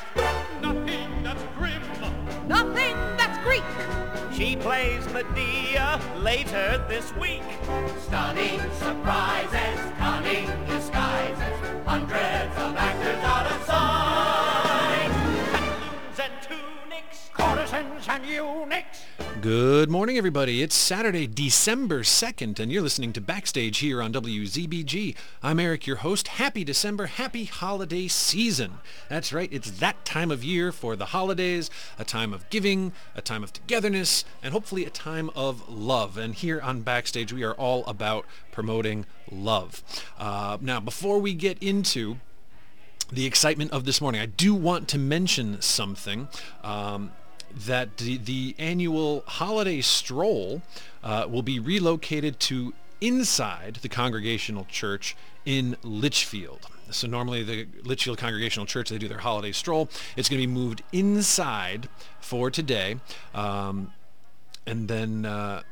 Nothing that's grim. Nothing that's Greek. She plays Medea later this week. Stunning surprises, cunning disguises, hundreds of actors out of sight. Pantaloons and tunics, courtesans and eunuchs. Good morning, everybody. It's Saturday, December 2nd, and you're listening to Backstage here on WZBG. I'm Eric, your host. Happy December, happy holiday season. That's right, it's that time of year for the holidays, a time of giving, a time of togetherness, and hopefully a time of love. And here on Backstage, we are all about promoting love. Now, before we get into the excitement of this morning, I do want to mention something. That the annual holiday stroll will be relocated to inside the Congregational Church in Litchfield. So normally the Litchfield Congregational Church, they do their holiday stroll. It's going to be moved inside for today. And then...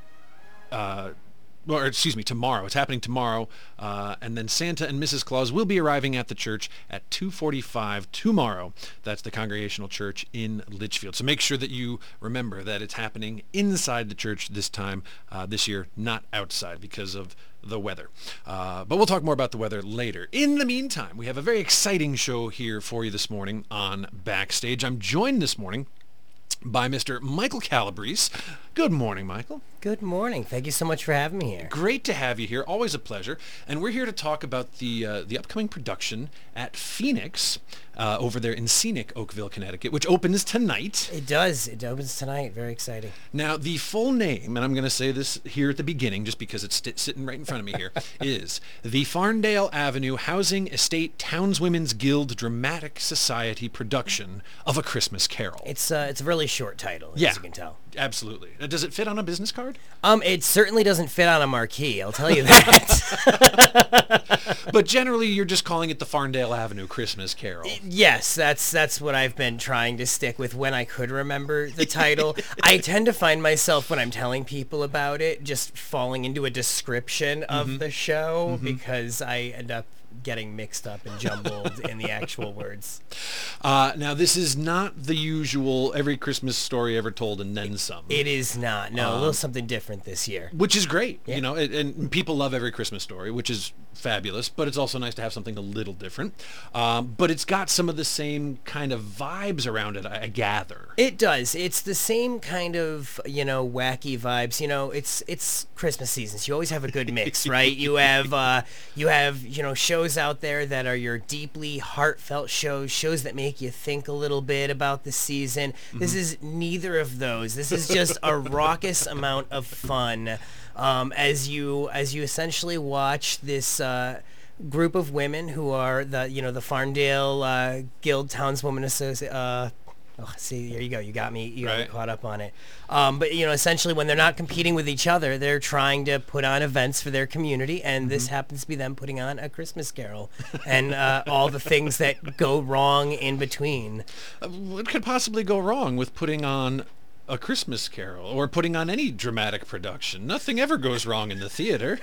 tomorrow. It's happening tomorrow. And then Santa and Mrs. Claus will be arriving at the church at 2:45 tomorrow. That's the Congregational Church in Litchfield. So make sure that you remember that it's happening inside the church this time, this year, not outside because of the weather. But we'll talk more about the weather later. In the meantime, we have a very exciting show here for you this morning on Backstage. I'm joined this morning by Mr. Michael Calabrese. Good morning, Michael. Good morning. Thank you so much for having me here. Great to have you here. Always a pleasure. And we're here to talk about the upcoming production at Phoenix over there in scenic Oakville, Connecticut, which opens tonight. It does. It opens tonight. Very exciting. Now, the full name, and I'm going to say this here at the beginning just because it's sitting right in front of me here, is the Farndale Avenue Housing Estate Townswomen's Guild Dramatic Society production of A Christmas Carol. It's a really short title, as you can tell. Absolutely. Does it fit on a business card? It certainly doesn't fit on a marquee, I'll tell you that. But generally, you're just calling it the Farndale Avenue Christmas Carol. Yes, that's what I've been trying to stick with when I could remember the title. I tend to find myself, when I'm telling people about it, just falling into a description of the show because I end up getting mixed up and jumbled in the actual words. Now, this is not the usual every Christmas story ever told and then some. It is not. No, a little something different this year. Which is great. Yeah. You know, and people love every Christmas story, which is fabulous, but it's also nice to have something a little different. But it's got some of the same kind of vibes around it, I gather. It does. It's the same kind of, wacky vibes. It's Christmas season, so you always have a good mix, right? You have shows out there that are your deeply heartfelt shows that make you think a little bit about the season. This is neither of those. This is just a raucous amount of fun as you essentially watch this group of women who are the Farndale Guild Townswomen Association. See, there you go. You got me caught up on it. But, essentially when they're not competing with each other, they're trying to put on events for their community, and this happens to be them putting on A Christmas Carol and all the things that go wrong in between. What could possibly go wrong with putting on A Christmas Carol or putting on any dramatic production? Nothing ever goes wrong in the theater.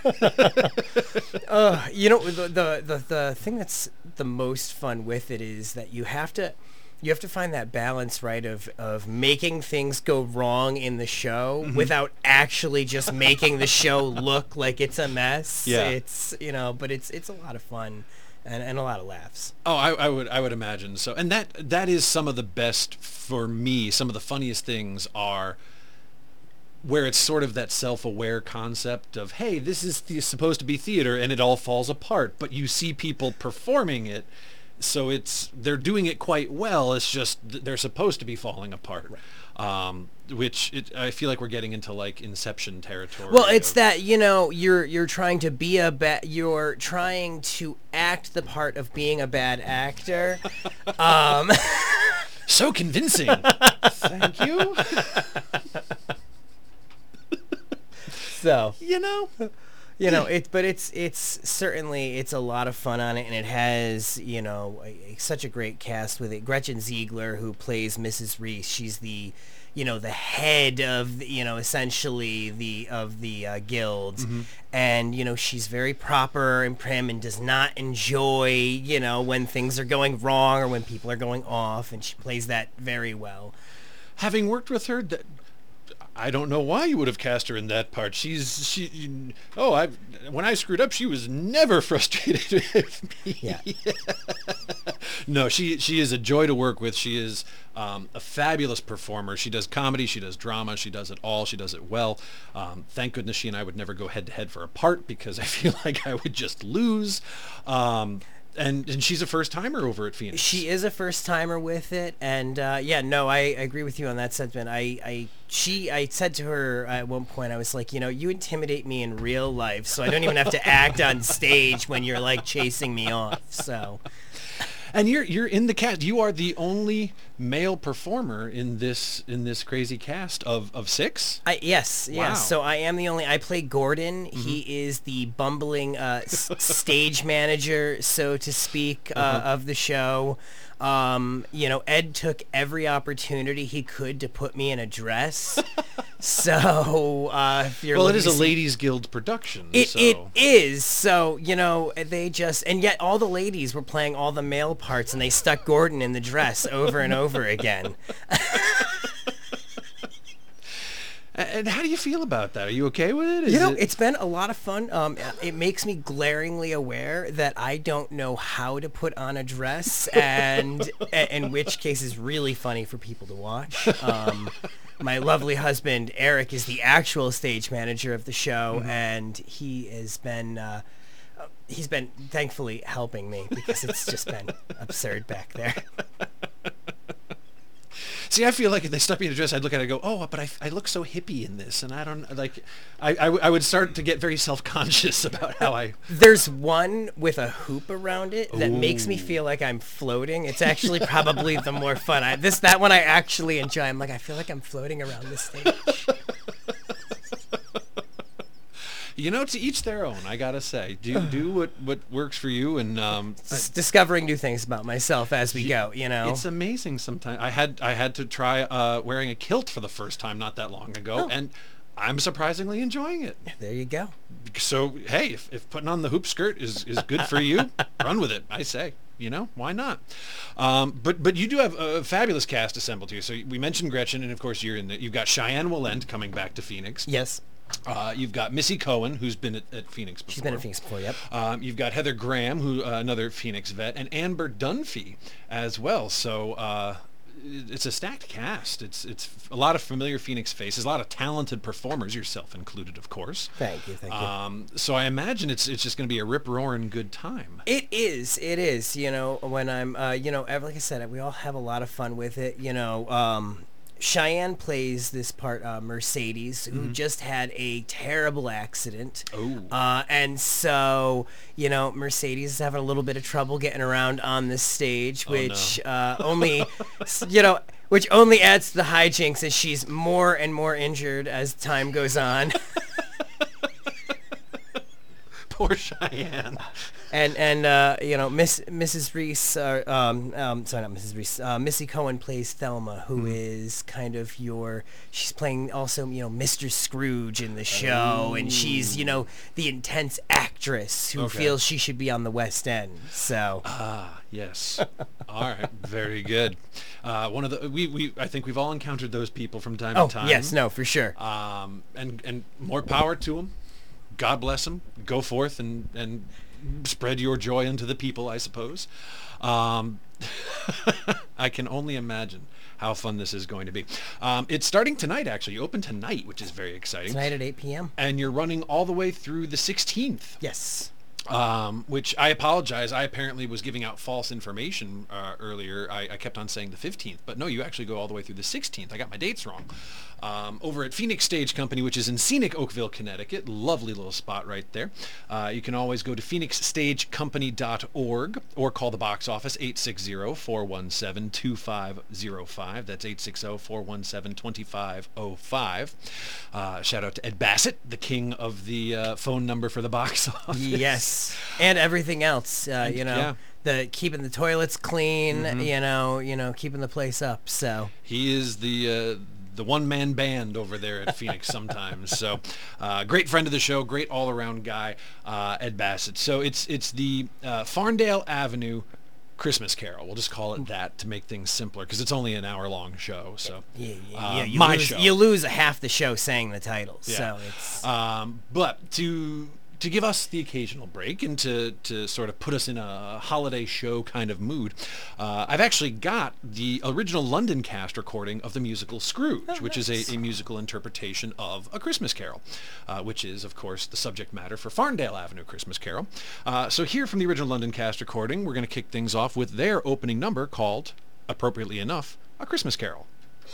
The thing that's the most fun with it is that you have to find that balance, right, of making things go wrong in the show without actually just making the show look like it's a mess. Yeah. It's, but it's a lot of fun and a lot of laughs. Oh, I would imagine so. And that is some of the best for me. Some of the funniest things are where it's sort of that self-aware concept of, hey, this is supposed to be theater and it all falls apart, but you see people performing it. So they're doing it quite well. It's just they're supposed to be falling apart, right. I feel like we're getting into like Inception territory. Well, it's that you're trying to be you're trying to act the part of being a bad actor. So convincing. Thank you. So You know, but it's certainly, it's a lot of fun on it, and it has, you know, such a great cast with it. Gretchen Ziegler, who plays Mrs. Reese, she's the, you know, the head of, you know, essentially the guilds, and, you know, she's very proper and prim and does not enjoy, you know, when things are going wrong or when people are going off, and she plays that very well. Having worked with her, I don't know why you would have cast her in that part. When I screwed up, she was never frustrated with me. Yeah. No, she is a joy to work with. She is a fabulous performer. She does comedy, she does drama, she does it all. She does it well. Thank goodness she and I would never go head to head for a part, because I feel like I would just lose. And she's a first timer over at Phoenix. She is a first timer with it, and I agree with you on that sentiment. I said to her at one point, I was like, you know, you intimidate me in real life, so I don't even have to act on stage when you're like chasing me off. So. And you're in the cast. You are the only male performer in this crazy cast of 6. Yes. Wow. So I am the only. I play Gordon. He is the bumbling stage manager, so to speak, of the show. You know, Ed took every opportunity he could to put me in a dress. So, if you're it is a ladies' guild production. It is. So, you know, and yet all the ladies were playing all the male parts, and they stuck Gordon in the dress over and over again. And how do you feel about that? Are you okay with it? It's been a lot of fun. It makes me glaringly aware that I don't know how to put on a dress, and in which case is really funny for people to watch. My lovely husband, Eric, is the actual stage manager of the show, and he has been... he's been thankfully helping me, because it's just been absurd back there. See, I feel like if they stuck me in a dress, I'd look at it and go, oh, but I look so hippie in this, and I don't, like, I would start to get very self-conscious about how I... There's one with a hoop around it that makes me feel like I'm floating. It's actually probably the more fun. That one I actually enjoy. I'm like, I feel like I'm floating around this stage. You know, to each their own, I gotta say. Do what works for you, and discovering new things about myself as we go. You know, it's amazing. Sometimes I had to try wearing a kilt for the first time not that long ago, and I'm surprisingly enjoying it. There you go. So hey, if putting on the hoop skirt is good for you, run with it. I say. You know, why not? But you do have a fabulous cast assembled here. So we mentioned Gretchen, and of course you've got Cheyenne Willent coming back to Phoenix. Yes. You've got Missy Cohen, who's been at Phoenix before. She's been at Phoenix before, yep. You've got Heather Graham, who another Phoenix vet, and Amber Dunphy as well. So it's a stacked cast. It's a lot of familiar Phoenix faces, a lot of talented performers, yourself included, of course. Thank you. So I imagine it's just going to be a rip-roaring good time. It is. You know, when I'm, you know, like I said, we all have a lot of fun with it. You know, Cheyenne plays this part, Mercedes, who just had a terrible accident. And so, you know, Mercedes is having a little bit of trouble getting around on this stage, which only, you know, which only adds to the hijinks as she's more and more injured as time goes on. Poor Cheyenne. And you know, Mrs. Reese, sorry, not Mrs. Reese, Missy Cohen plays Thelma, who is kind of she's playing also, you know, Mr. Scrooge in the show, and she's, you know, the intense actress who feels she should be on the West End. So. Yes. All right. Very good. One of the I think we've all encountered those people from time to time. Yes. No, for sure. And more power to them. God bless them. Go forth and spread your joy unto the people, I suppose. I can only imagine how fun this is going to be. It's starting tonight, actually. You open tonight, which is very exciting. Tonight at 8 p.m. And you're running all the way through the 16th. Yes. which I apologize. I apparently was giving out false information earlier. I kept on saying the 15th, but no, you actually go all the way through the 16th. I got my dates wrong. Over at Phoenix Stage Company, which is in scenic Oakville, Connecticut. Lovely little spot right there. You can always go to phoenixstagecompany.org or call the box office 860-417-2505. That's 860-417-2505. Shout out to Ed Bassett, the king of the phone number for the box office. Yes, and everything else. Yeah. The keeping the toilets clean. Keeping the place up. So he is the one-man band over there at Phoenix sometimes. So great friend of the show, great all-around guy, Ed Bassett. So it's the Farndale Avenue Christmas Carol. We'll just call it that to make things simpler because it's only an hour-long show. So you lose half the show saying the titles. Yeah. So it's but to give us the occasional break and to sort of put us in a holiday show kind of mood, I've actually got the original London cast recording of the musical Scrooge, which is a musical interpretation of A Christmas Carol, which is, of course, the subject matter for Farndale Avenue Christmas Carol. So here from the original London cast recording, we're going to kick things off with their opening number called, appropriately enough, A Christmas Carol.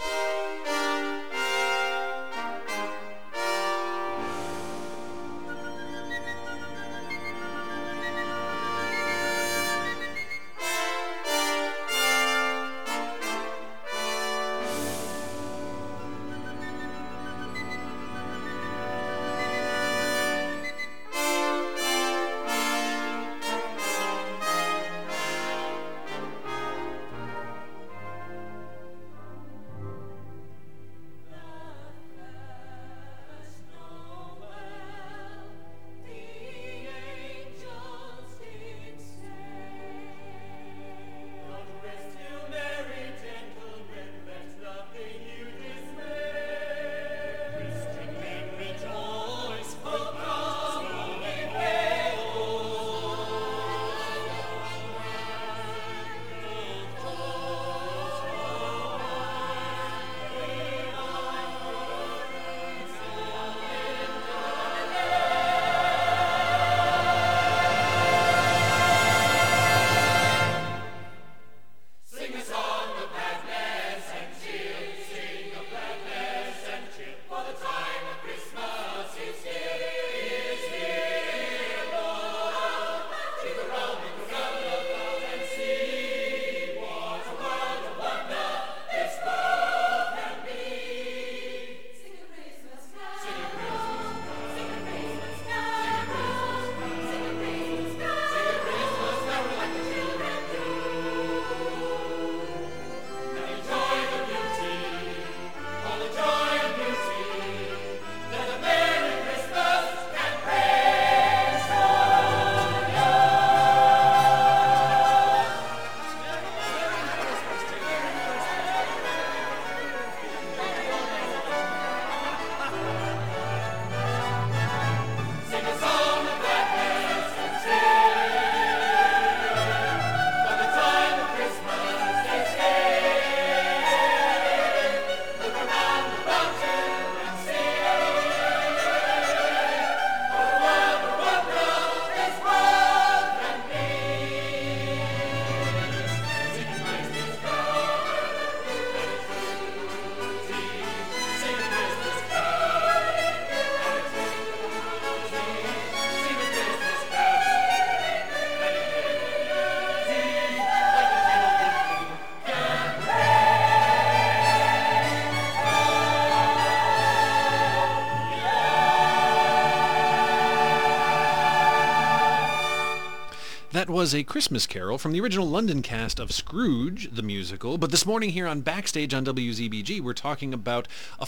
That was A Christmas Carol from the original London cast of Scrooge, the musical. But this morning here on Backstage on WZBG, we're talking about the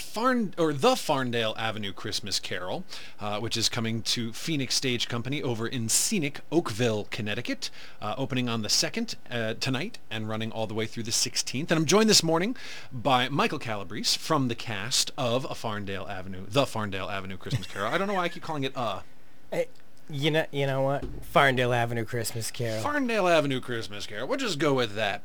Farndale Avenue Christmas Carol, which is coming to Phoenix Stage Company over in scenic Oakville, Connecticut, opening on the 2nd tonight and running all the way through the 16th. And I'm joined this morning by Michael Calabrese from the cast of the Farndale Avenue Christmas Carol. I don't know why I keep calling it You know what? Farndale Avenue Christmas Carol. Farndale Avenue Christmas Carol. We'll just go with that.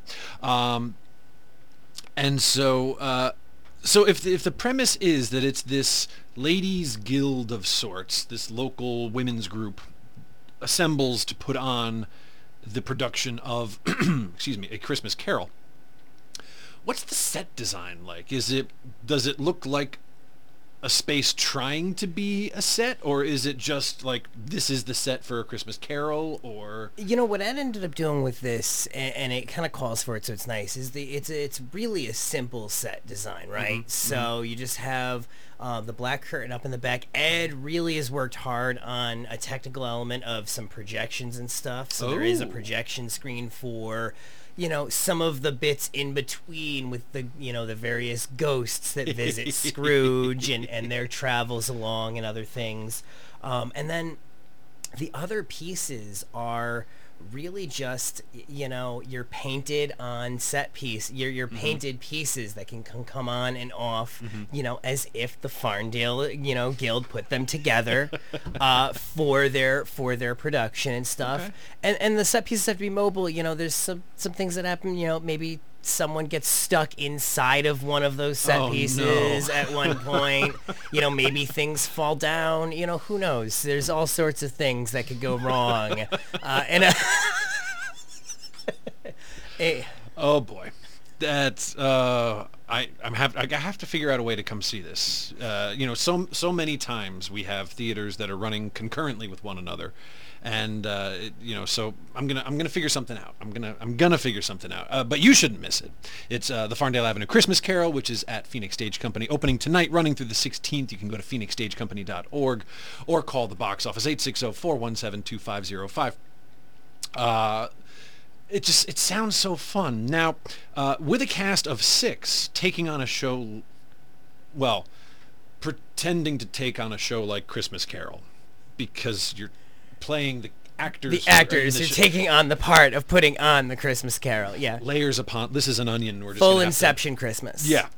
And so if the premise is that it's this ladies' guild of sorts, this local women's group assembles to put on the production of, excuse me, A Christmas Carol. What's the set design like? Does it look like a space trying to be a set, or is it just like this is the set for A Christmas Carol? Or what Ed ended up doing with this, and it kind of calls for it, so it's nice, is it's really a simple set design, right? Mm-hmm. So you just have the black curtain up in the back. Ed really has worked hard on a technical element of some projections and stuff, so there is a projection screen for some of the bits in between with the various ghosts that visit Scrooge and their travels along and other things. And then the other pieces are really just, your painted on set piece, your painted pieces that can come on and off, as if the Farndale, Guild put them together for their production and stuff. Okay. And the set pieces have to be mobile. There's some things that happen, maybe someone gets stuck inside of one of those set pieces at one point. Maybe things fall down. Who knows? There's all sorts of things that could go wrong. Oh boy, that's I have to figure out a way to come see this. So many times we have theaters that are running concurrently with one another. And so I'm gonna figure something out. I'm gonna figure something out. But you shouldn't miss it. It's the Farndale Avenue Christmas Carol, which is at Phoenix Stage Company, opening tonight, running through the 16th. You can go to phoenixstagecompany.org or call the box office 860-417-2505. It sounds so fun. Now, with a cast of 6 taking on a show, well, pretending to take on a show like Christmas Carol, because you're playing the actors. The actors are taking on the part of putting on the Christmas Carol. Yeah. Layers upon. This is an onion. We're just full Inception Christmas. Yeah.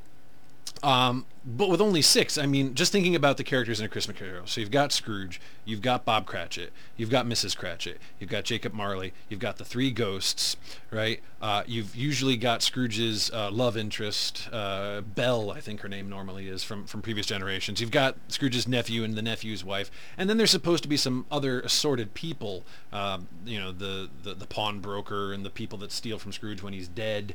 But with only 6, I mean, just thinking about the characters in A Christmas Carol. So you've got Scrooge, you've got Bob Cratchit, you've got Mrs. Cratchit, you've got Jacob Marley, you've got the 3 ghosts, right? You've usually got Scrooge's love interest, Belle, I think her name normally is, from previous generations. You've got Scrooge's nephew and the nephew's wife, and then there's supposed to be some other assorted people, the pawnbroker and the people that steal from Scrooge when he's dead.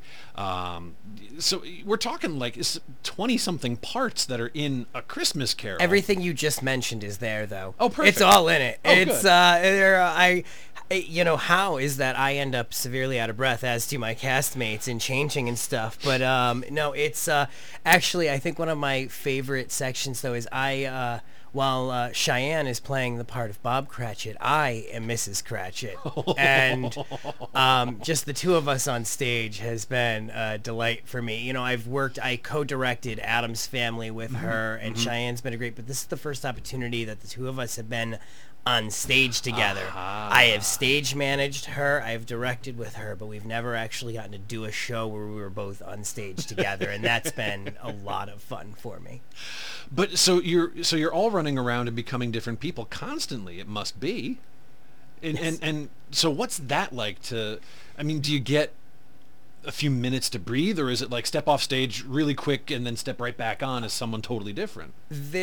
So we're talking like 20-something parts that are in A Christmas Carol. Everything you just mentioned is there, though. Oh, perfect. It's all in it. Oh, it's good. how is that I end up severely out of breath, as do my castmates, and changing and stuff. But no, it's actually, I think one of my favorite sections, though, is while Cheyenne is playing the part of Bob Cratchit, I am Mrs. Cratchit. And just the two of us on stage has been a delight for me. I co-directed Addams Family with her, and Cheyenne's been great, but this is the first opportunity that the two of us have been on stage together. I have stage managed her, I've directed with her, but we've never actually gotten to do a show where we were both on stage together, and that's been a lot of fun for me. But so you're all running around and becoming different people constantly. It must be. And so what's that like to? I mean, do you get a few minutes to breathe, or is it like step off stage really quick and then step right back on as someone totally different?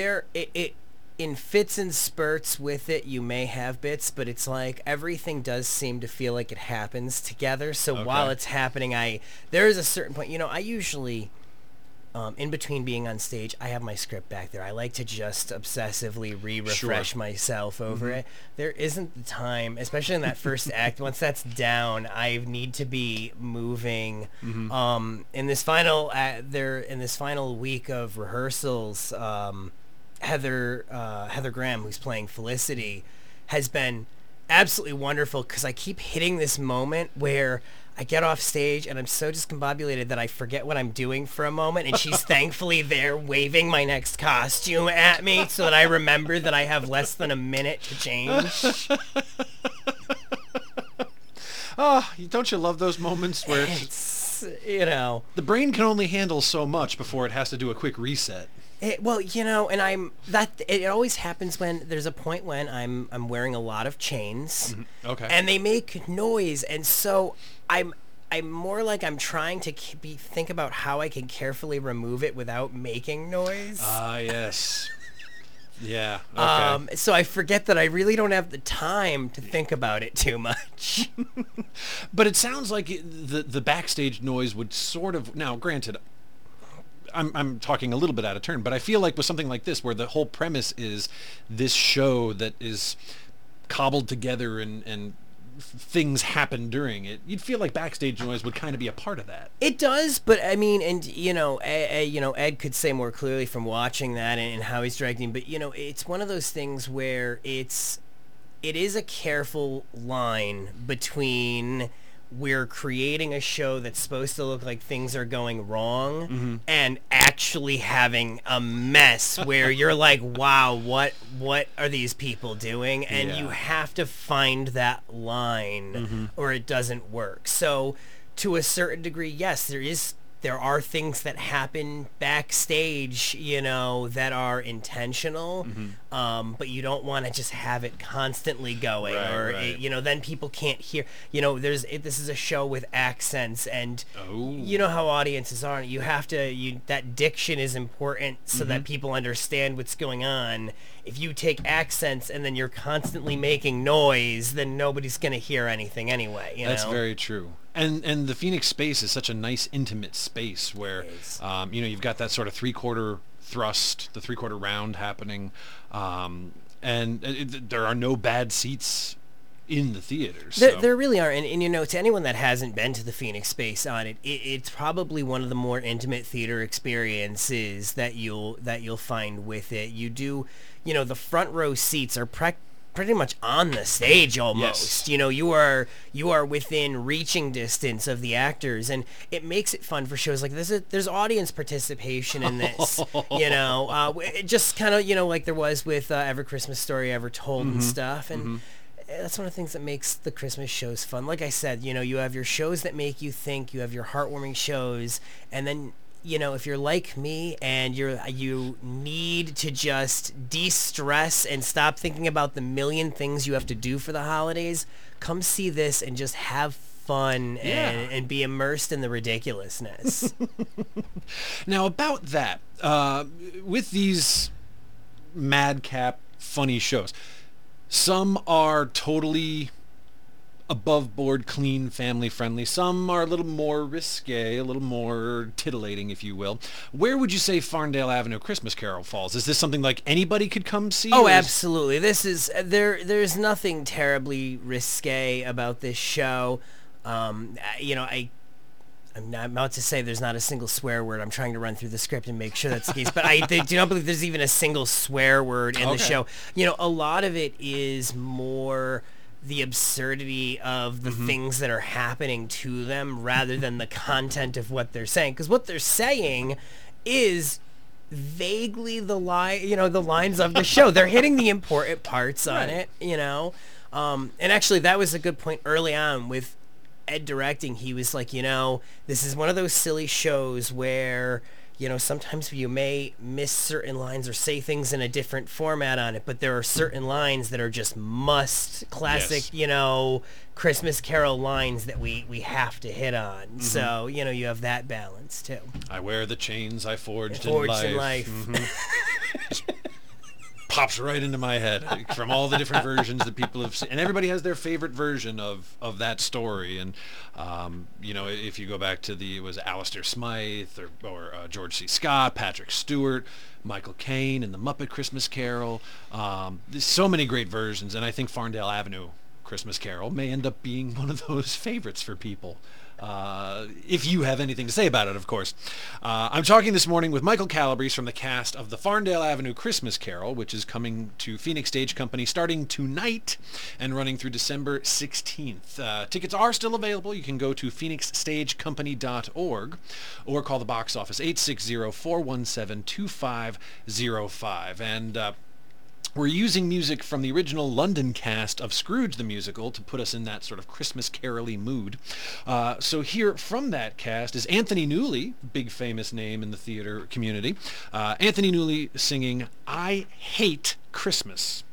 In fits and spurts with it, you may have bits, but it's like everything does seem to feel like it happens together. So while it's happening, there is a certain point, I usually, in between being on stage, I have my script back there. I like to just obsessively refresh myself over it. There isn't the time, especially in that first act. Once that's down, I need to be moving. In this final week of rehearsals, Heather Graham, who's playing Felicity, has been absolutely wonderful, because I keep hitting this moment where I get off stage and I'm so discombobulated that I forget what I'm doing for a moment, and she's thankfully there waving my next costume at me so that I remember that I have less than a minute to change. Oh, don't you love those moments where it's the brain can only handle so much before it has to do a quick reset? It always happens when there's a point when I'm wearing a lot of chains, and they make noise, and so I'm more like I'm trying to think about how I can carefully remove it without making noise. Ah, yes. Yeah. Okay. So I forget that I really don't have the time to think about it too much. But it sounds like the backstage noise would sort of, now granted, I'm talking a little bit out of turn, but I feel like with something like this, where the whole premise is this show that is cobbled together and things happen during it, you'd feel like backstage noise would kind of be a part of that. It does, but I mean, and Ed could say more clearly from watching that and how he's directing, but it's one of those things where it is a careful line between we're creating a show that's supposed to look like things are going wrong and actually having a mess where you're like, wow, what are these people doing? And you have to find that line or it doesn't work. So to a certain degree, yes, there are things that happen backstage, that are intentional, but you don't want to just have it constantly going, right. Then people can't hear. This is a show with accents, and you know how audiences are. You have to. That diction is important so that people understand what's going on. If you take accents and then you're constantly making noise, then nobody's going to hear anything anyway. That's very true. And the Phoenix space is such a nice, intimate space where, you've got that sort of three-quarter thrust, the three-quarter round happening, and there are no bad seats in the theaters. There really are, and to anyone that hasn't been to the Phoenix space on it, it's probably one of the more intimate theater experiences that you'll find with it. You do, the front row seats are pretty much on the stage almost. Yes. You are within reaching distance of the actors, and it makes it fun for shows like this. There's audience participation in this. It just kind of like there was with Every Christmas Story Ever Told and stuff, and that's one of the things that makes the Christmas shows fun. Like I said, you have your shows that make you think, you have your heartwarming shows, and then if you're like me and you need to just de-stress and stop thinking about the million things you have to do for the holidays, come see this and just have fun and be immersed in the ridiculousness. Now about that, with these madcap funny shows, some are totally above board, clean, family friendly. Some are a little more risque, a little more titillating, if you will. Where would you say Farndale Avenue Christmas Carol falls? Is this something like anybody could come see? Oh, absolutely. This is there's nothing terribly risque about this show. I'm about to say there's not a single swear word. I'm trying to run through the script and make sure that's the case. But I do not believe there's even a single swear word in the show. A lot of it is more the absurdity of the things that are happening to them rather than the content of what they're saying. Because what they're saying is vaguely the lines of the show. They're hitting the important parts on it, And actually, that was a good point early on with Ed directing. He was like, this is one of those silly shows where sometimes you may miss certain lines or say things in a different format on it, but there are certain lines that are just classic, Christmas Carol lines that we have to hit on. So, you have that balance too. I wear the chains I forged in life. Just pops right into my head from all the different versions that people have seen, and everybody has their favorite version of that story. And if you go back to it was Alistair Smythe or George C. Scott, Patrick Stewart, Michael Caine, and the Muppet Christmas Carol. There's so many great versions, and I think Farndale Avenue Christmas Carol may end up being one of those favorites for people. If you have anything to say about it, of course. I'm talking this morning with Michael Calabrese from the cast of the Farndale Avenue Christmas Carol, which is coming to Phoenix Stage Company starting tonight and running through December 16th. Tickets are still available. You can go to phoenixstagecompany.org or call the box office 860-417-2505. And we're using music from the original London cast of Scrooge the Musical to put us in that sort of Christmas carol-y mood. So here from that cast is Anthony Newley, big famous name in the theater community. Anthony Newley singing I Hate Christmas.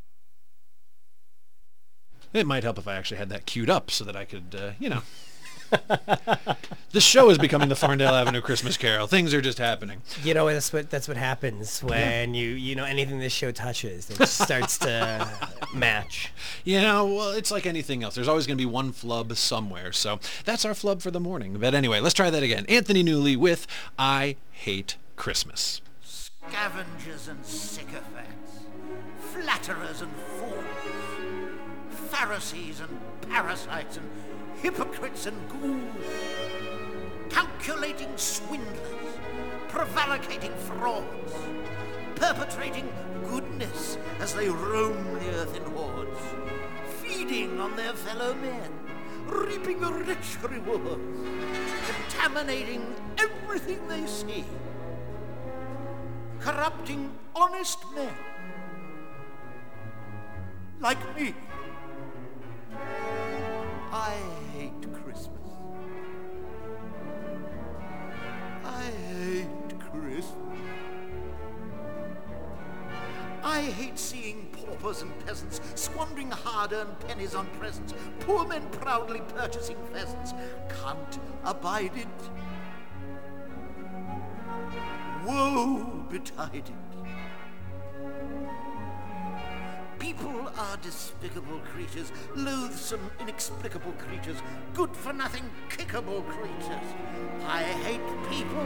It might help if I actually had that queued up so that I could, The show is becoming the Farndale Avenue Christmas Carol. Things are just happening. You know, that's what happens when you know anything this show touches, it starts to match. You know, well, it's like anything else. There's always going to be one flub somewhere. So that's our flub for the morning. But anyway, let's try that again. Anthony Newley with I Hate Christmas. Scavengers and sycophants, flatterers and fools, Pharisees and parasites and hypocrites and ghouls, calculating swindlers, prevaricating frauds, perpetrating goodness as they roam the earth in hordes, feeding on their fellow men, reaping rich rewards, contaminating everything they see, corrupting honest men like me. I hate Christmas. I hate Christmas. I hate seeing paupers and peasants squandering hard-earned pennies on presents, poor men proudly purchasing pheasants. Can't abide it. Woe betide it. People are despicable creatures, loathsome, inexplicable creatures, good-for-nothing, kickable creatures. I hate people.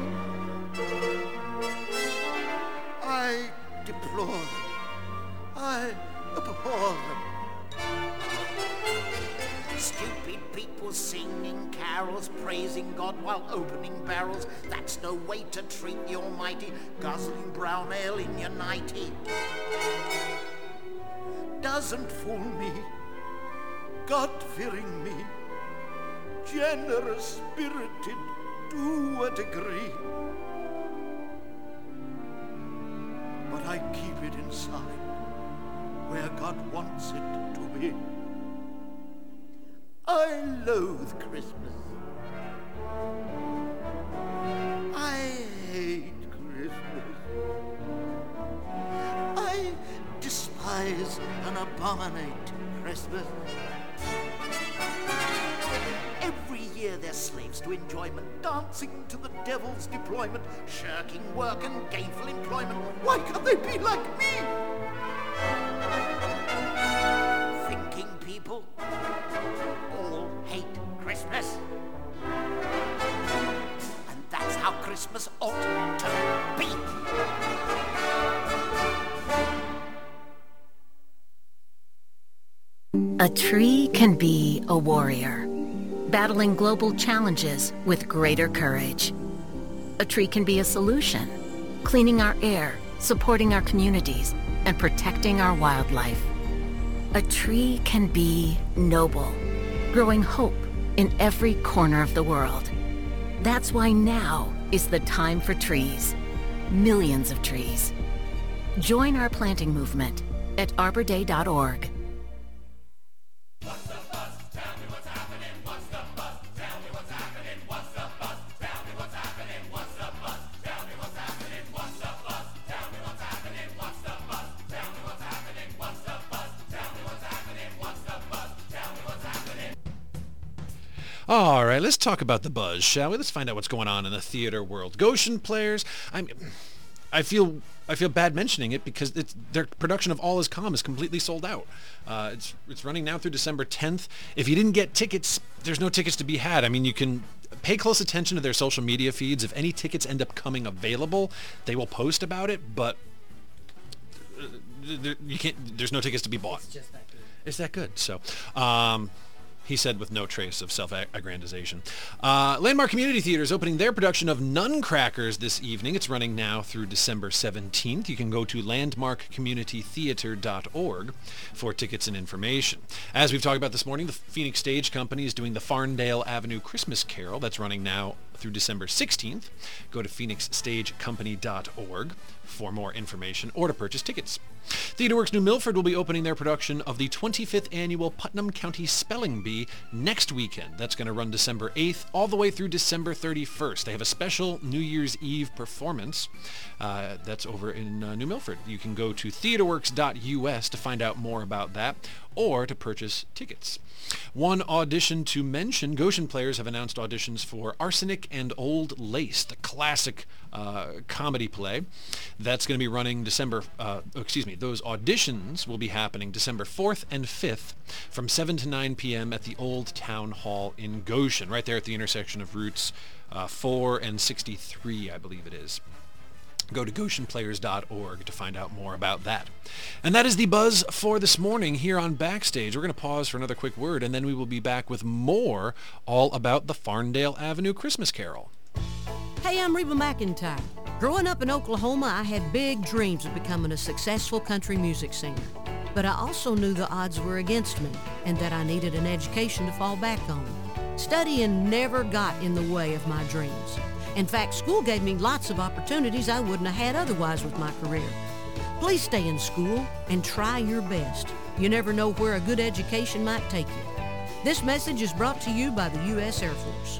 I deplore them. I abhor them. Stupid people singing carols, praising God while opening barrels. That's no way to treat the Almighty, guzzling brown ale in your nightie. Doesn't fool me, God-fearing me, generous-spirited to a degree. But I keep it inside, where God wants it to be. I loathe Christmas. I hate Christmas. I despise and abominate Christmas. Every year they're slaves to enjoyment, dancing to the devil's deployment, shirking work and gainful employment. Why can't they be like me? Thinking people all hate Christmas. And that's how Christmas ought to be. A tree can be a warrior, battling global challenges with greater courage. A tree can be a solution, cleaning our air, supporting our communities, and protecting our wildlife. A tree can be noble, growing hope in every corner of the world. That's why now is the time for trees. Millions of trees. Join our planting movement at arborday.org. All right, let's talk about the buzz, shall we? Let's find out what's going on in the theater world. Goshen players, I feel bad mentioning it because their production of All Is Calm is completely sold out. It's running now through December 10th. If you didn't get tickets, there's no tickets to be had. I mean, you can pay close attention to their social media feeds. If any tickets end up coming available, they will post about it, but there's no tickets to be bought. It's just that good. It's that good. So, he said with no trace of self-aggrandization. Landmark Community Theater is opening their production of Nuncrackers this evening. It's running now through December 17th. You can go to landmarkcommunitytheater.org for tickets and information. As we've talked about this morning, the Phoenix Stage Company is doing the Farndale Avenue Christmas Carol. That's running now through December 16th. Go to phoenixstagecompany.org for more information or to purchase tickets. TheaterWorks New Milford will be opening their production of the 25th Annual Putnam County Spelling Bee next weekend. That's going to run December 8th all the way through December 31st. They have a special New Year's Eve performance that's over in New Milford. You can go to theaterworks.us to find out more about that or to purchase tickets. One audition to mention, Goshen players have announced auditions for Arsenic and Old Lace, the classic comedy play. That's going to be running those auditions will be happening December 4th and 5th from 7 to 9 p.m. at the Old Town Hall in Goshen, right there at the intersection of routes 4 and 63, I believe it is. Go to GoshenPlayers.org to find out more about that. And that is the buzz for this morning here on Backstage. We're going to pause for another quick word, and then we will be back with more all about the Farndale Avenue Christmas Carol. Hey, I'm Reba McEntire. Growing up in Oklahoma, I had big dreams of becoming a successful country music singer. But I also knew the odds were against me and that I needed an education to fall back on. Studying never got in the way of my dreams. In fact, school gave me lots of opportunities I wouldn't have had otherwise with my career. Please stay in school and try your best. You never know where a good education might take you. This message is brought to you by the U.S. Air Force.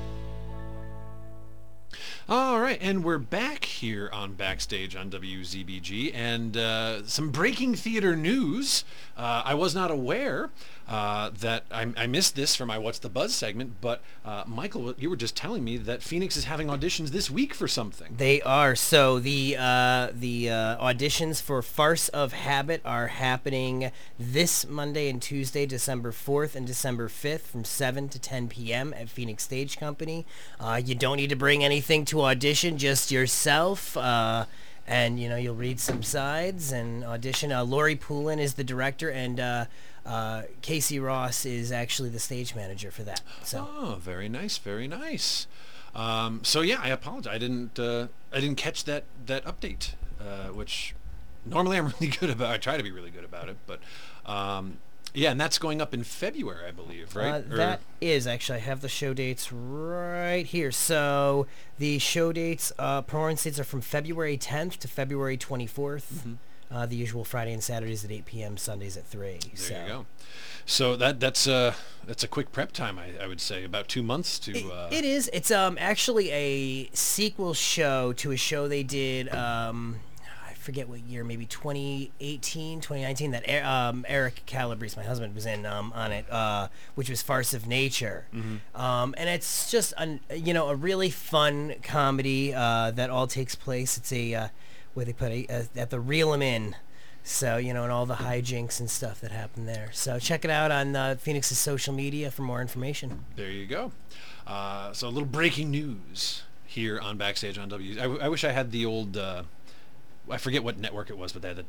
All right, and we're back here on Backstage on WZBG, and some breaking theater news. I was not aware that I missed this for my What's the Buzz segment, but Michael, you were just telling me that Phoenix is having auditions this week for something. They are. So the auditions for Farce of Habit are happening this Monday and Tuesday, December 4th and December 5th from 7 to 10 p.m. at Phoenix Stage Company. You don't need to bring anything to audition, just yourself. And, you'll read some sides and audition. Lori Poulin is the director, and Casey Ross is actually the stage manager for that. So. Oh, very nice, very nice. So yeah, I apologize. I didn't catch that update, which normally I'm really good about. I try to be really good about it, but yeah, and that's going up in February, I believe, right? That is actually. I have the show dates right here. So the show dates, performance dates are from February 10th to February 24th. Mm-hmm. The usual Friday and Saturdays at 8 p.m., Sundays at 3. There you go. So that's a quick prep time, I would say, about 2 months to. It is. It's actually a sequel show to a show they did. I forget what year, maybe 2018, 2019. That Eric Calabrese, my husband, was in on it, which was Farce of Nature. Mm-hmm. And it's just a really fun comedy that all takes place. It's where they put at the Reel 'Em In. So, and all the hijinks and stuff that happened there. So check it out on Phoenix's social media for more information. There you go. So a little breaking news here on Backstage on W. I wish I had the old, I forget what network it was, but they had the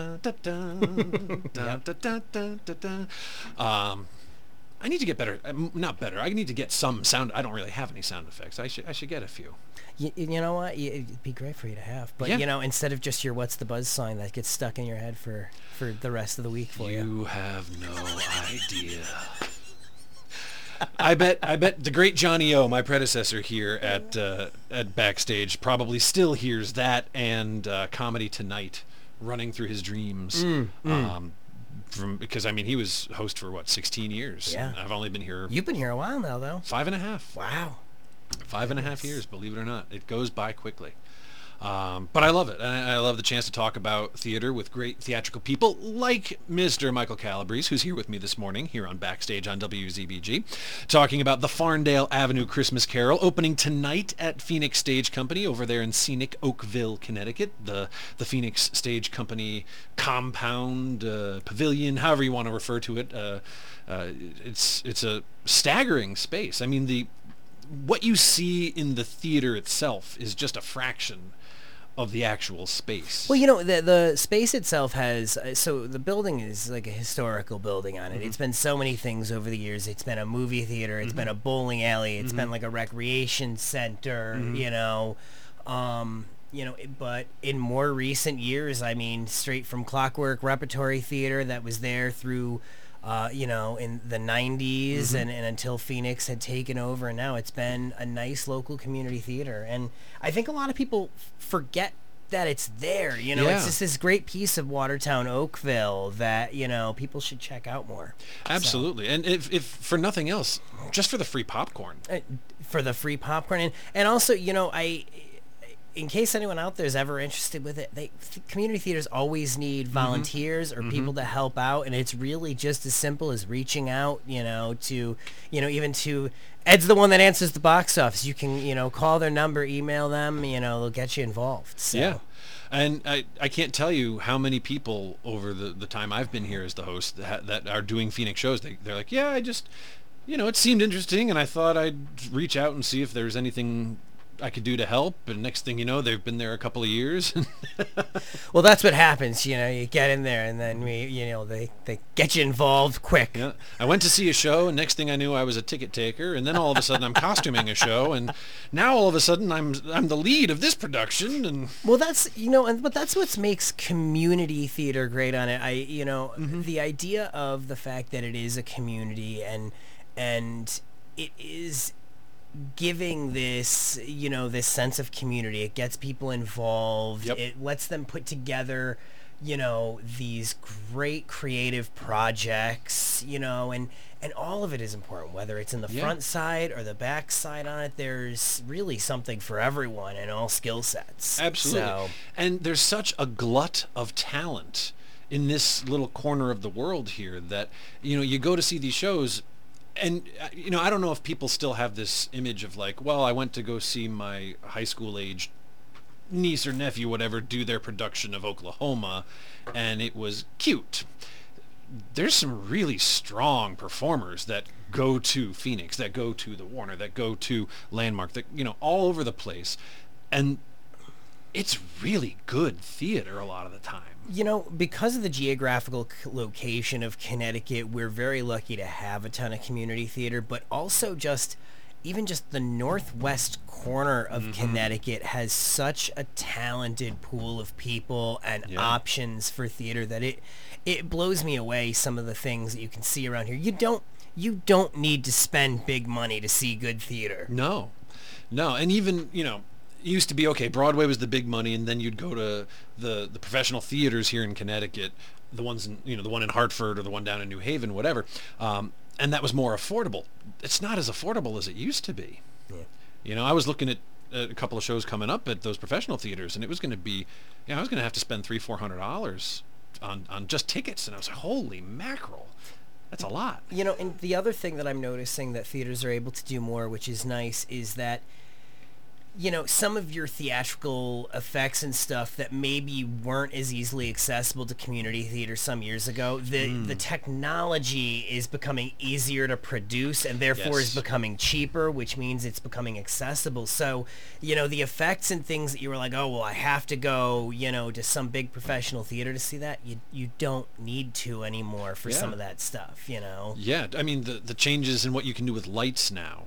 da-da-da-da, I need to get better. Not better. I need to get some sound. I don't really have any sound effects. I should get a few. You know what? It'd be great for you to have. But, instead of just your What's the Buzz sign that gets stuck in your head for the rest of the week for you. You have no idea. I bet the great Johnny O, my predecessor here at Backstage, probably still hears that and Comedy Tonight running through his dreams. Because he was host for 16 years. Yeah. I've only been here. You've been here a while now, though. 5.5. Wow. 5.5 years, believe it or not. It goes by quickly. But I love it. And I love the chance to talk about theater with great theatrical people like Mr. Michael Calabrese, who's here with me this morning here on Backstage on WZBG, talking about the Farndale Avenue Christmas Carol, opening tonight at Phoenix Stage Company over there in scenic Oakville, Connecticut. The Phoenix Stage Company compound, pavilion, however you want to refer to it. It's a staggering space. What you see in the theater itself is just a fraction of the actual space. Well, the space itself has, so the building is like a historical building on it. Mm-hmm. It's been so many things over the years. It's been a movie theater. It's been a bowling alley. It's been like a recreation center, but in more recent years, straight from Clockwork Repertory Theater that was there through in the 90s and until Phoenix had taken over, and now it's been a nice local community theater. And I think a lot of people forget that it's there. It's just this great piece of Watertown, Oakville that, people should check out more. Absolutely. So. And if for nothing else, just for the free popcorn. And also, in case anyone out there is ever interested with it, community theaters always need volunteers or people to help out, and it's really just as simple as reaching out, even to Ed's the one that answers the box office. You can, call their number, email them, they'll get you involved. So. Yeah. And I can't tell you how many people over the time I've been here as the host that are doing Phoenix shows. They're like, yeah, I just, it seemed interesting, and I thought I'd reach out and see if there's anything I could do to help. And next thing you know, they've been there a couple of years. Well, that's what happens. You get in there, and then they get you involved quick. Yeah, I went to see a show, and next thing I knew, I was a ticket taker, and then all of a sudden, I'm costuming a show, and now all of a sudden, I'm the lead of this production. And well, that's but that's what makes community theater great on it. The idea of the fact that it is a community and it is giving this, this sense of community. It gets people involved. Yep. It lets them put together, these great creative projects, and all of it is important, whether it's in the front side or the back side on it. There's really something for everyone and all skill sets. Absolutely. And there's such a glut of talent in this little corner of the world here that, you go to see these shows. And, I don't know if people still have this image of like, well, I went to go see my high school age niece or nephew, whatever, do their production of Oklahoma, and it was cute. There's some really strong performers that go to Phoenix, that go to the Warner, that go to Landmark, that, all over the place. And it's really good theater a lot of the time. Because of the geographical location of Connecticut, we're very lucky to have a ton of community theater, but also even just the northwest corner of Connecticut has such a talented pool of people and options for theater that it blows me away, some of the things that you can see around here. You don't need to spend big money to see good theater. No. And even, it used to be, okay, Broadway was the big money, and then you'd go to the professional theaters here in Connecticut, the ones in, the one in Hartford or the one down in New Haven, whatever, and that was more affordable. It's not as affordable as it used to be. Yeah. I was looking at a couple of shows coming up at those professional theaters, and it was going to be, I was going to have to spend $300-400 on just tickets, and I was like, holy mackerel. That's a lot. And the other thing that I'm noticing that theaters are able to do more, which is nice, is that some of your theatrical effects and stuff that maybe weren't as easily accessible to community theater some years ago, the technology is becoming easier to produce and therefore is becoming cheaper, which means it's becoming accessible. So, the effects and things that you were like, oh, well, I have to go, to some big professional theater to see that, you don't need to anymore for some of that stuff, Yeah, I mean, the changes in what you can do with lights now.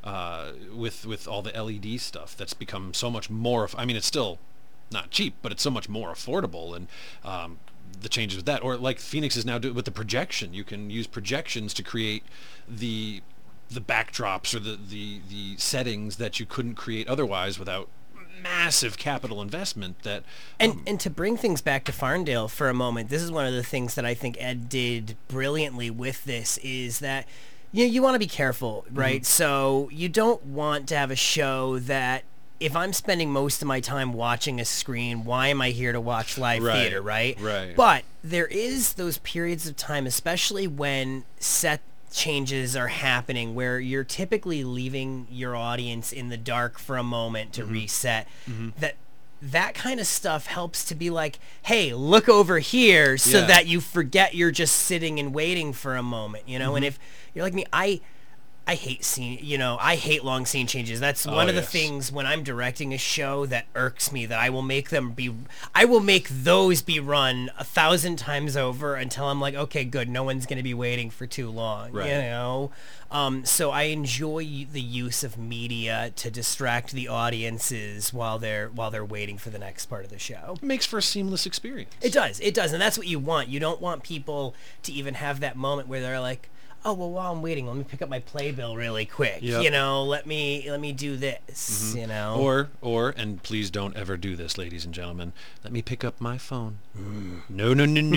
With all the LED stuff that's become so much more, it's still not cheap, but it's so much more affordable, and the changes with that, or like Phoenix is now doing with the projection. You can use projections to create the backdrops or the settings that you couldn't create otherwise without massive capital investment. That and to bring things back to Farndale for a moment, this is one of the things that I think Ed did brilliantly with this, is that you want to be careful, right? So you don't want to have a show that, if I'm spending most of my time watching a screen, why am I here to watch live theater, right? Right. But there is those periods of time, especially when set changes are happening, where you're typically leaving your audience in the dark for a moment to reset, that kind of stuff helps to be like, hey, look over here, that you forget you're just sitting and waiting for a moment, and if you're like me, I hate I hate long scene changes. That's one of the things when I'm directing a show that irks me, that I will make those be run 1,000 times over until I'm like, okay, good, no one's going to be waiting for too long, right. So I enjoy the use of media to distract the audiences while they're waiting for the next part of the show. It makes for a seamless experience. It does, and that's what you want. You don't want people to even have that moment where they're like, oh, well, while I'm waiting, let me pick up my playbill really quick. Yep. Let me do this, Or, and please don't ever do this, ladies and gentlemen, let me pick up my phone. No.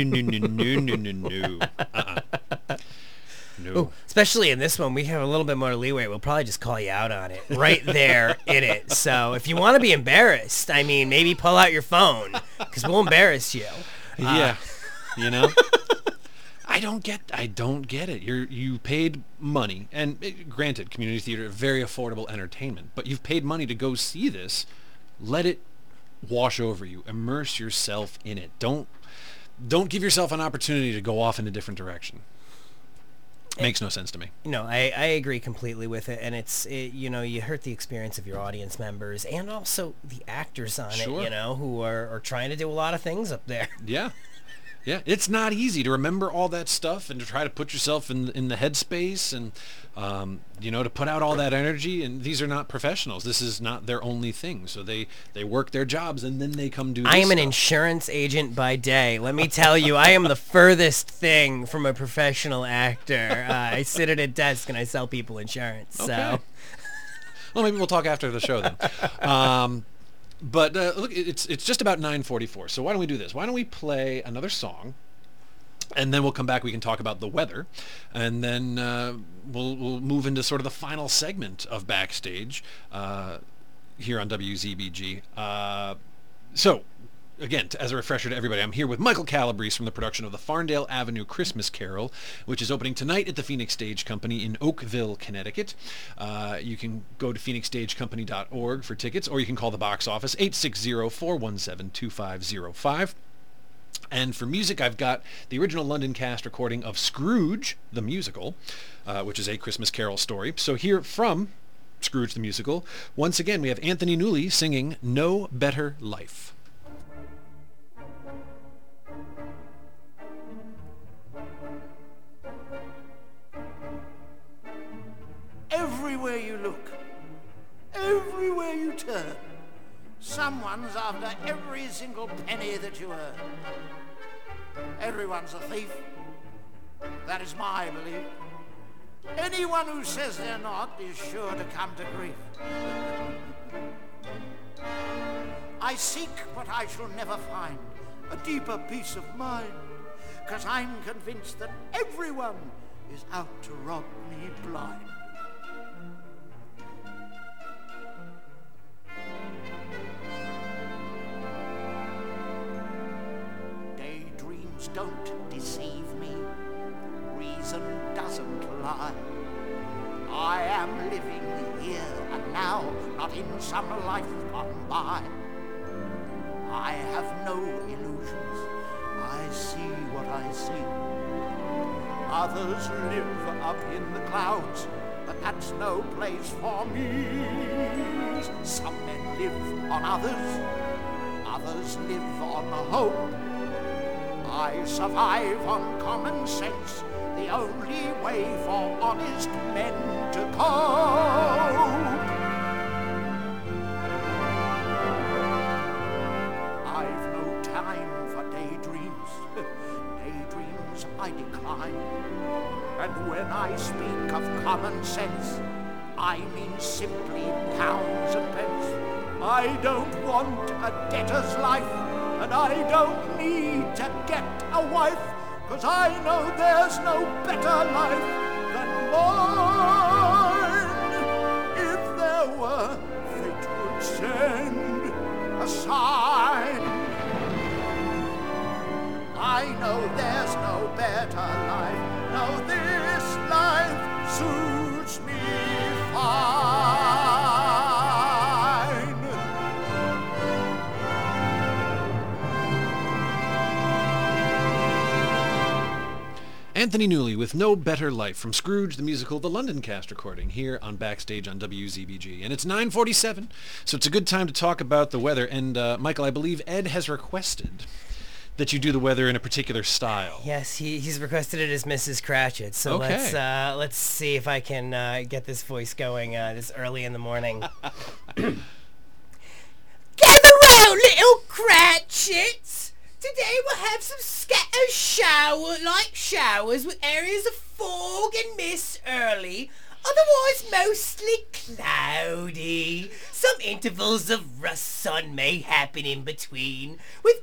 No. Ooh, especially in this one, we have a little bit more leeway. We'll probably just call you out on it right there in it. So if you want to be embarrassed, maybe pull out your phone, because we'll embarrass you. Yeah, I don't get it. You paid money, and granted, community theater, very affordable entertainment, but you've paid money to go see this. Let it wash over you. Immerse yourself in it. Don't give yourself an opportunity to go off in a different direction. Makes no sense to me. No, I agree completely with it, and you hurt the experience of your audience members and also the actors on it, who are trying to do a lot of things up there. Yeah. Yeah, it's not easy to remember all that stuff and to try to put yourself in the headspace and, to put out all that energy. And these are not professionals. This is not their only thing. So they work their jobs and then they come do this I am an stuff. insurance agent by day. Let me tell you, I am the furthest thing from a professional actor. I sit at a desk and I sell people insurance. Okay. So, Well, maybe we'll talk after the show then. But look, it's just about 9:44. So why don't we do this? Why don't we play another song, and then we'll come back. We can talk about the weather, and then we'll move into sort of the final segment of Backstage here on WZBG. So, again, as a refresher to everybody, I'm here with Michael Calabrese from the production of the Farndale Avenue Christmas Carol, which is opening tonight at the Phoenix Stage Company in Oakville, Connecticut. You can go to phoenixstagecompany.org for tickets, or you can call the box office, 860-417-2505. And for music, I've got the original London cast recording of Scrooge, the musical, which is a Christmas Carol story. So here from Scrooge, the musical, once again, we have Anthony Newley singing No Better Life. Everywhere you look, everywhere you turn, someone's after every single penny that you earn. Everyone's a thief. That is my belief. Anyone who says they're not is sure to come to grief. I seek what I shall never find, a deeper peace of mind, 'cause I'm convinced that everyone is out to rob me blind. Daydreams don't deceive me. Reason doesn't lie. I am living here and now, not in some life gone by. I have no illusions. I see what I see. Others live up in the clouds, but that's no place for me. Some men live on others. Others live on hope. I survive on common sense, the only way for honest men to cope. I've no time for daydreams. Daydreams I decline. And when I speak of common sense, I mean simply pounds and pence. I don't want a debtor's life, and I don't need to get a wife, 'cause I know there's no better life than mine. If there were, fate would send a sign. I know there's no better life. No, this life suits me fine. Anthony Newley with No Better Life from Scrooge the Musical, the London cast recording here on Backstage on WZBG. And it's 9:47, so it's a good time to talk about the weather. And Michael, I believe Ed has requested that you do the weather in a particular style. Yes, he's requested it as Mrs. Cratchit. So Okay. let's see if I can get this voice going this early in the morning. Come around, little Cratchits. Today we'll have some scattered showers with areas of fog and mist early. Otherwise mostly cloudy. Some intervals of sun may happen in between, with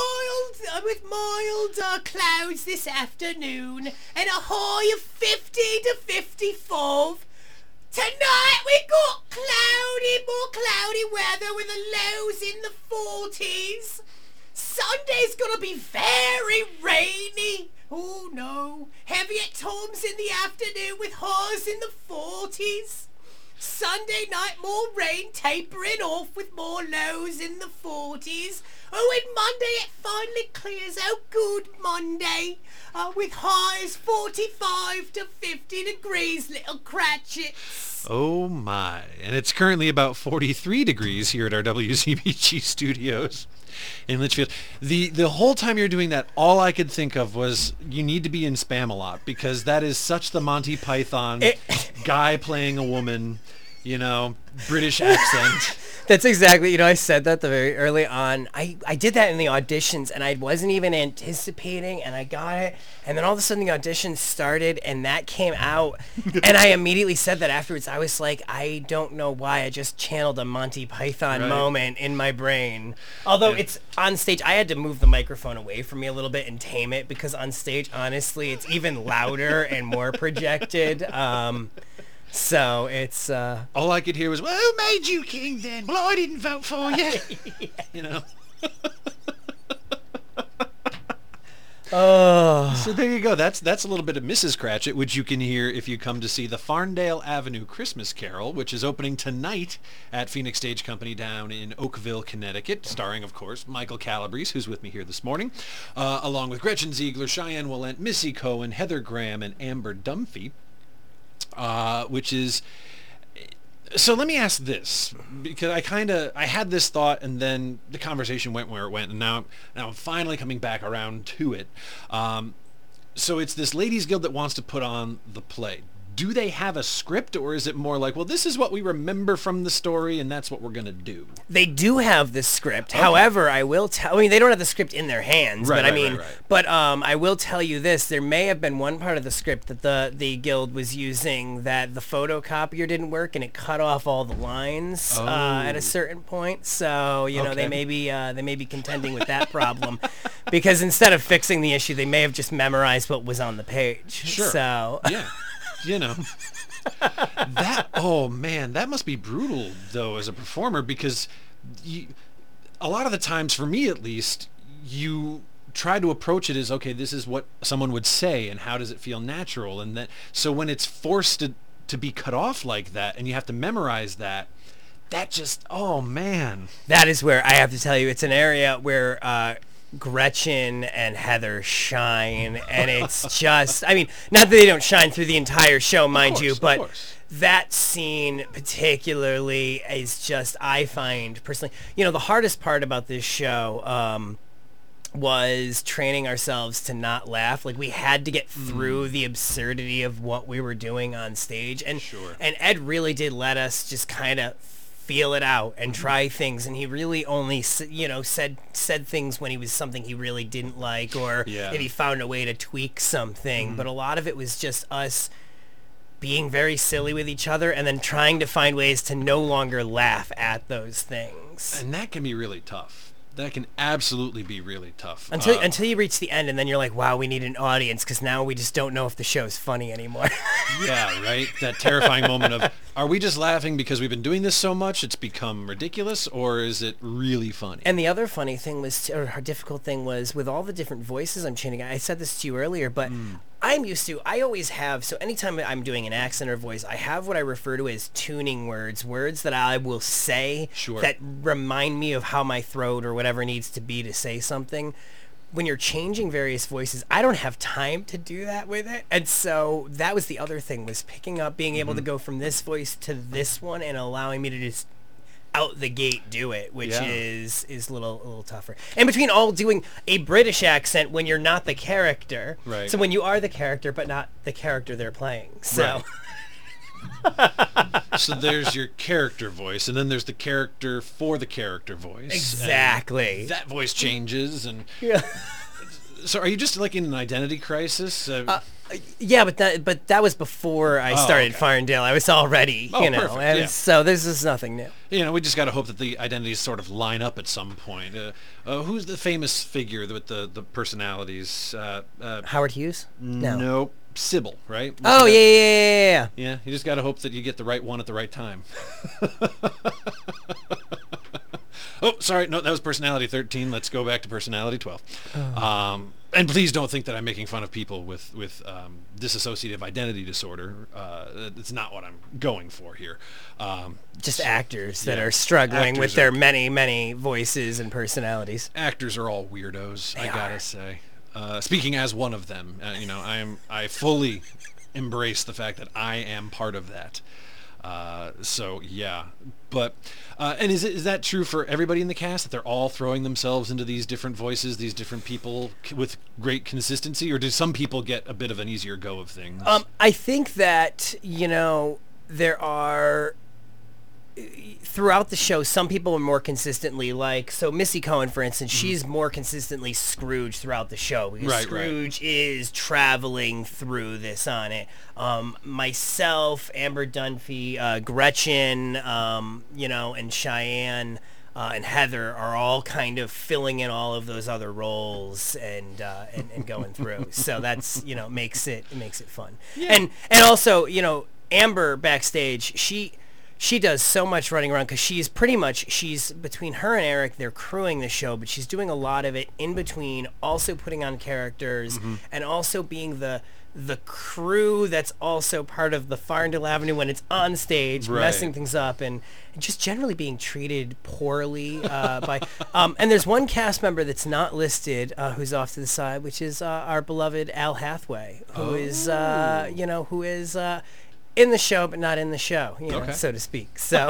mild clouds this afternoon, and a high of 50 to 55. Tonight we got more cloudy weather with the lows in the 40s. Sunday's gonna be very rainy. Oh no, heavy at times in the afternoon with highs in the 40s. Sunday night more rain tapering off with more lows in the 40s. Oh, and Monday it finally clears out. Good Monday. With highs 45 to 50 degrees, little Cratchits. Oh my. And it's currently about 43 degrees here at our WZBG studios in Litchfield. The whole time you're doing that, all I could think of was you need to be in Spam-A-Lot, because that is such the Monty Python guy playing a woman, British accent. That's exactly, I said that the very early on. I did that in the auditions, and I wasn't even anticipating, and I got it. And then all of a sudden the auditions started, and that came out. And I immediately said that afterwards. I was like, I don't know why. I just channeled a Monty Python moment in my brain. Although it's on stage, I had to move the microphone away from me a little bit and tame it, because on stage, honestly, it's even louder and more projected. So it's all I could hear was, well, who made you king then? Well, I didn't vote for you. Oh. So there you go. That's a little bit of Mrs. Cratchit, which you can hear if you come to see the Farndale Avenue Christmas Carol, which is opening tonight at Phoenix Stage Company down in Oakville, Connecticut, starring, of course, Michael Calabrese, who's with me here this morning, along with Gretchen Ziegler, Cheyenne Willent, Missy Cohen, Heather Graham, and Amber Dunphy. Which is, so let me ask this, because I had this thought, and then the conversation went where it went, and now I'm finally coming back around to it. So it's this ladies' guild that wants to put on the play. Do they have a script, or is it more like, well, this is what we remember from the story, and that's what we're going to do? They do have the script. Okay. However, I will tell, they don't have the script in their hands, but I will tell you this. There may have been one part of the script that the guild was using that the photocopier didn't work, and it cut off all the lines at a certain point. So, they may be contending with that problem, because instead of fixing the issue, they may have just memorized what was on the page. Sure. So, yeah. That must be brutal, though, as a performer, because a lot of the times, for me at least, you try to approach it as, okay, this is what someone would say, and how does it feel natural, and that. So when it's forced to be cut off like that, and you have to memorize that just, oh man. That is where I have to tell you, it's an area where Gretchen and Heather shine, and it's just, not that they don't shine through the entire show, mind you, but that scene particularly is just, I find personally, the hardest part about this show was training ourselves to not laugh. Like, we had to get through the absurdity of what we were doing on stage, and Ed really did let us just kind of feel it out and try things, and he really only said things when he was something he really didn't like, or if he found a way to tweak something. But a lot of it was just us being very silly with each other, and then trying to find ways to no longer laugh at those things. And that can be really tough. That can absolutely be really tough. Until you reach the end, and then you're like, wow, we need an audience, because now we just don't know if the show's funny anymore. Yeah, right? That terrifying moment of, are we just laughing because we've been doing this so much it's become ridiculous, or is it really funny? And the other funny thing was, or difficult thing was, with all the different voices I'm changing, I said this to you earlier, but I always have, so anytime I'm doing an accent or voice, I have what I refer to as tuning words that I will say that remind me of how my throat or whatever needs to be to say something. when you're changing various voices, I don't have time to do that with it. And so that was the other thing, was picking up, being able to go from this voice to this one and allowing me to just out the gate do it, which is a little tougher. And between all doing a British accent when you're not the character. Right. So when you are the character, but not the character they're playing. So. Right. So there's your character voice, and then there's the character for the character voice. Exactly. And that voice changes, and Yeah. so are you just like in an identity crisis? Yeah, but that was before I started Farndale. I was already, perfect, so this is nothing new. We just got to hope that the identities sort of line up at some point. Who's the famous figure with the personalities? Howard Hughes? No. Nope. Sybil, right? Oh, yeah. Yeah, you just got to hope that you get the right one at the right time. Oh, sorry. No, that was personality 13. Let's go back to personality 12. And please don't think that I'm making fun of people with dissociative identity disorder. It's not what I'm going for here. Just actors that are struggling with their many, many voices and personalities. Actors are all weirdos, I gotta say. Speaking as one of them, I fully embrace the fact that I am part of that. So yeah, but and is that true for everybody in the cast, that they're all throwing themselves into these different voices, these different people with great consistency, or do some people get a bit of an easier go of things? I think that there are. Throughout the show, some people are more consistently so Missy Cohen, for instance, she's more consistently Scrooge throughout the show because Scrooge is traveling through this on it. Myself, Amber Dunphy, Gretchen, and Cheyenne and Heather are all kind of filling in all of those other roles and going through. So that's makes it fun. Yeah. And also Amber backstage, she does so much running around because she's between her and Eric, they're crewing the show, but she's doing a lot of it in between, also putting on characters and also being the crew that's also part of the Farndale Avenue when it's on stage, messing things up and just generally being treated poorly by. And there's one cast member that's not listed who's off to the side, which is our beloved Al Hathaway, who is in the show, but not in the show, so to speak. So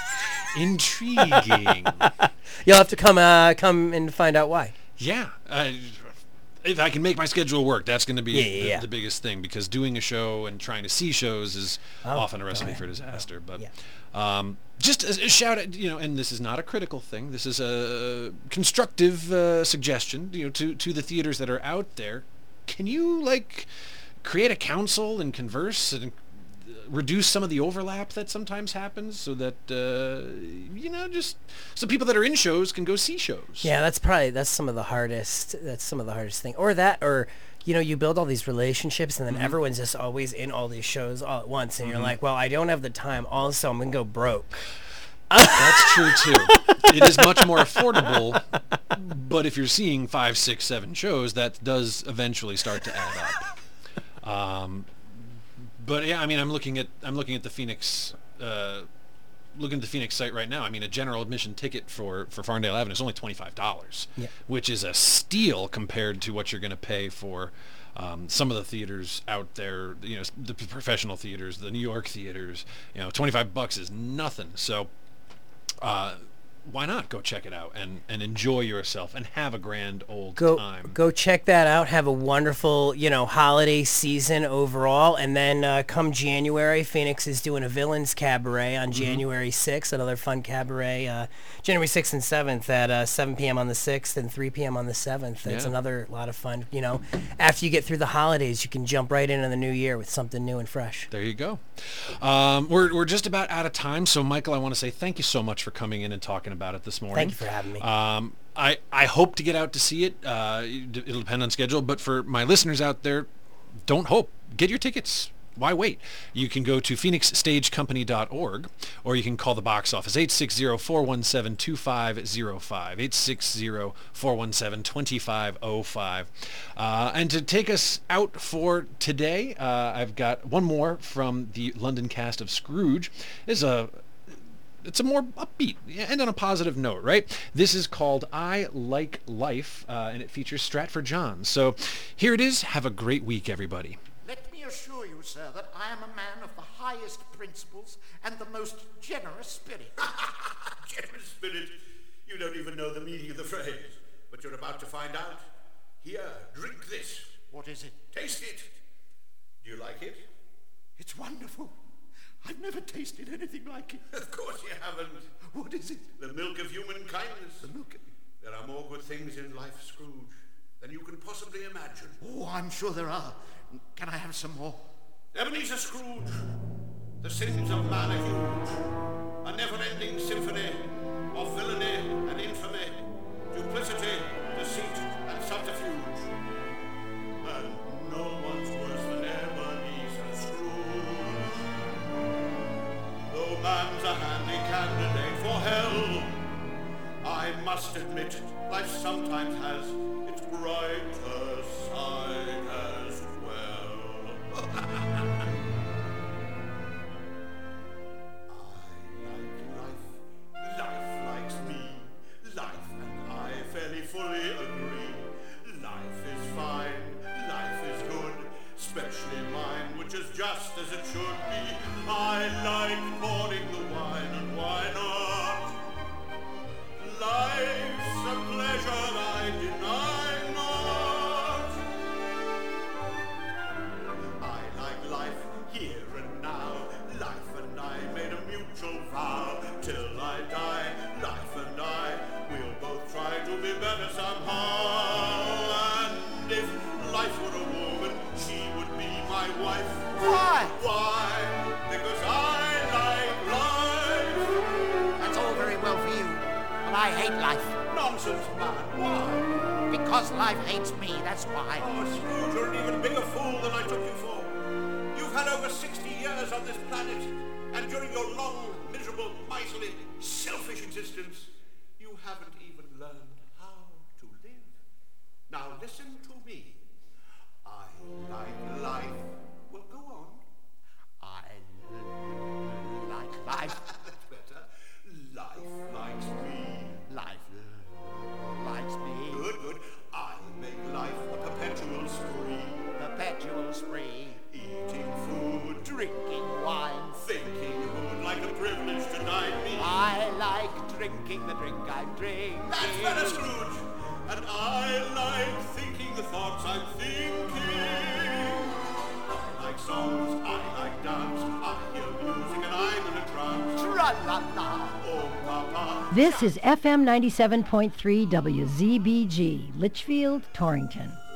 intriguing. You'll have to come and find out why. Yeah. If I can make my schedule work, that's going to be the biggest thing, because doing a show and trying to see shows is often a recipe for disaster. But just a shout out, and this is not a critical thing. This is a constructive suggestion, to the theaters that are out there. Can you create a council and converse and reduce some of the overlap that sometimes happens, so that just so people that are in shows can go see shows? Yeah, that's some of the hardest thing. Or you build all these relationships and then everyone's just always in all these shows all at once, and you're like, well, I don't have the time, also I'm gonna go broke. That's true too. It is much more affordable, but if you're seeing 5, 6, 7 shows, that does eventually start to add up. But yeah, I'm looking at the Phoenix, looking at the Phoenix site right now. A general admission ticket for Farndale Avenue is only $25, which is a steal compared to what you're going to pay for some of the theaters out there. The professional theaters, the New York theaters. $25 is nothing. So why not go check it out and enjoy yourself and have a grand old time? Go check that out. Have a wonderful, holiday season overall. And then come January, Phoenix is doing a Villains Cabaret on January 6th, another fun cabaret. January 6th and 7th at 7 p.m. on the 6th and 3 p.m. on the 7th. It's another lot of fun. After you get through the holidays, you can jump right into the new year with something new and fresh. There you go. We're just about out of time. So, Michael, I want to say thank you so much for coming in and talking about it this morning. Thank you for having me. I hope to get out to see it. It'll depend on schedule, but for my listeners out there, don't hope. Get your tickets. Why wait? You can go to phoenixstagecompany.org, or you can call the box office 860-417-2505, 860-417-2505. And to take us out for today, I've got one more from the London cast of Scrooge. It's a it's a more upbeat and on a positive note, right? This is called I Like Life, and it features Stratford John. So here it is. Have a great week, everybody. Let me assure you, sir, that I am a man of the highest principles and the most generous spirit. Generous spirit? You don't even know the meaning of the phrase, but you're about to find out. Here, drink this. What is it? Taste it. Do you like it? It's wonderful. I've never tasted anything like it. Of course you haven't. What is it? The milk of human kindness. The milk. There are more good things in life, Scrooge, than you can possibly imagine. Oh, I'm sure there are. Can I have some more? Ebenezer Scrooge, the sins of man are huge. A never-ending symphony of villainy and infamy, duplicity, deceit, and subterfuge. And no one's worse than Ebenezer Scrooge. Though man's a handy candidate for hell, I must admit life sometimes has its brighter side as well. Fully agree. Life is fine, life is good, especially mine, which is just as it should be. I like pouring the wine, and why not? Life's a pleasure I deny not. I like life here and now. Life and I made a mutual vow. Till I die, life and I will both try to be better somehow. And if life were a woman, she would be my wife. Why? Why? Because I like life. That's all very well for you, but I hate life. Nonsense, man. Why? Because life hates me, that's why. Oh, Scrooge, you're an even bigger fool than I took you for. You've had over 60 years on this planet, and during your long, miserable, miserly, selfish existence, you haven't even learned how to live. Now listen to me. I like life. Well, go on. I like life. That's better. Life likes me. Life likes me. Good, good. I'll make life a perpetual spree. Perpetual spree. Eating food, Drinking wine. thinking who'd like the privilege to dine me. I like drinking the drink I'm drinking. That's better, Scrooge. And I like thinking the thoughts I'm thinking. I like songs, I like dance. I hear music and I'm in a trance. Tra-la-la. Oh, Papa. This is FM 97.3 WZBG, Litchfield, Torrington.